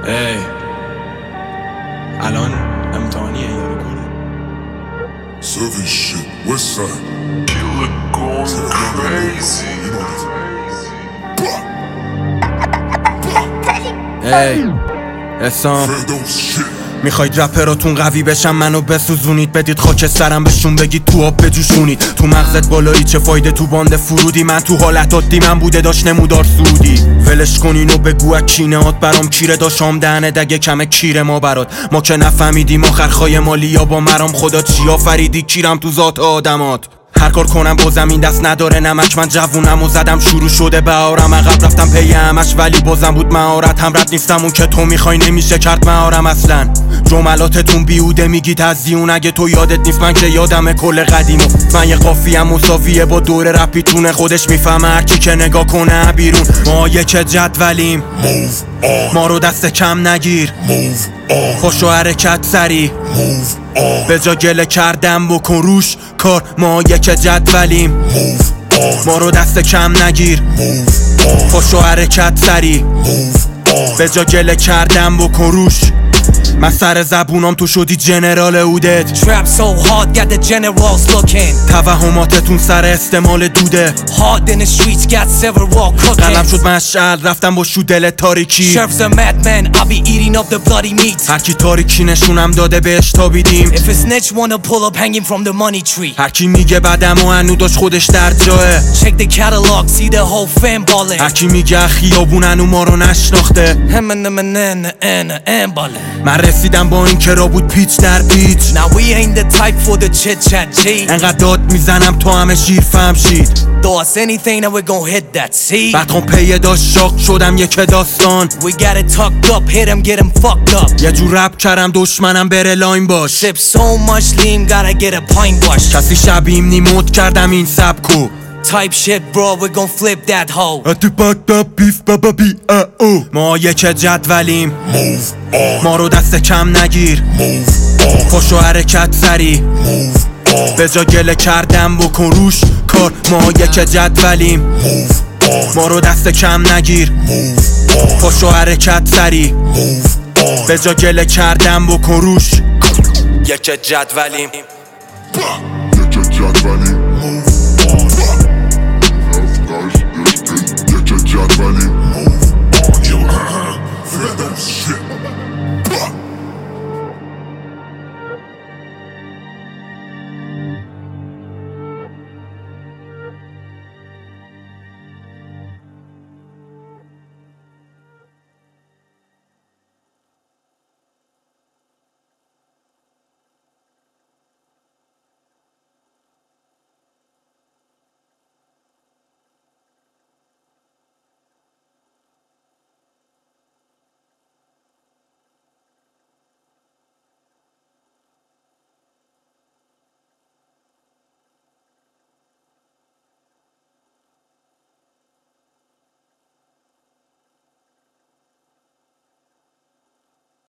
ای الان امتحانیه یا ریکورده؟ Serving shit, west side. Killer going crazy. ای اسام Those shit. میخواید رپراتون قوی بشم منو بسوزونید، بدید خاک سرم بهشون بگید تو آب بجوشونید. تو مغزت بالایی چه فایده تو باند فرودی، من تو حالت عادی من بوده داشت نمودار سودی. ولش کنین و بگو اکینهات برام کیره داشام دهنه دگه کمه کیره ما برات. ما که نفهمیدیم آخرخای مالی یا با مرام خدا چی آفریدی کیرم تو ذات آدمات. هر کار کنم بازم این دست نداره نمک، من جوونم و زدم شروع شده بهارم. عقب رفتم پی همش ولی بازم بود مهارت، هم رد نیستم اون که تو میخوای نمیشه کرد مهارم اصلا. جملاتتون بیوده میگید از دیون، اگه تو یادت نیست من که یادم کل قدیمو. من یه قافیم مساویه با دور رپیتونه، خودش میفهمه هرکی که نگاه کنه بیرون. ما یک جدولیم ما رو دست کم نگیر، خوشو حرکت سری به جا گله کردم بکن روش کار. ما یک جدولیم ما رو دست کم نگیر، خوشو حرکت سری به جا گله کردم بکن روش. من سر زبونام تو شدی جنرال اودت. Trap so hard got the generals looking. توهماتتون سر استعمال دوده. Hard in the streets got several cooking. قلم شد مشعل رفتم با شو دل تاریکی. Sheriff's a madman, I'll be eating up the bloody meat. هرکی تاریکی نشونم داده بهش تابیدیم. If a snitch wanna pull up hanging from the money tree. هرکی میگه بدم و هنو داشت خودش در جاه. Check the catalog, see the whole fam ballin'. هرکی میگه خیابون هنو ما رو نشناخته. من رسیدم با این که را بود پیچ در پیچ. Now we ain't the type for the chit chat G. انقدر داد میزنم تا همه شیر فهم شید. Throw us anything and we're gon' hit that see. بعد خون پیه داشت شاق شدم یک داستان. We got it tucked up, hit him, get him fucked up. یه جور رپ کردم دشمنم بره لاین باش. Sip so much lean, gotta get a pint wash. کسی شبیم نیموت کردم این سبکو. Type shit bro, we gon' flip that hoe. اتو باک بیف بابا بی او. ما یک جدولیم ما رو دست کم نگیر، خوشو حرکت سری به جا گله کردم بکن روش کار. ما یک جدولیم ما رو دست کم نگیر، خوشو حرکت سری به جا گله کردم بکن روش. یک جدولیم یک جدولیم